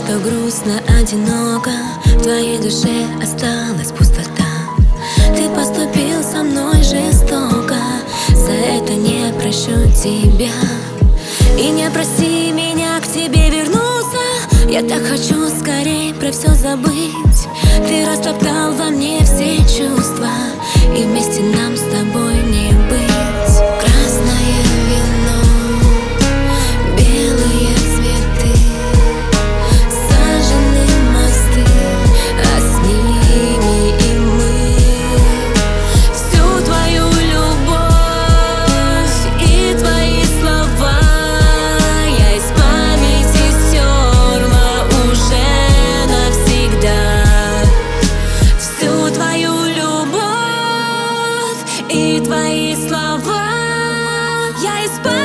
что грустно, одиноко, в твоей душе осталась пустота. Ты поступил со мной жестоко, за это не прощу тебя. И не проси меня к тебе вернуться, я так хочу скорее про все забыть. Ты растоптал во мне все чувства, и вместе нам с тобой не быть. Красное вино, белые цветы, сажены мосты, а с ними и мы. Всю твою любовь и твои слова я из памяти стерла уже навсегда. Всю твою любовь и твои слова я из памяти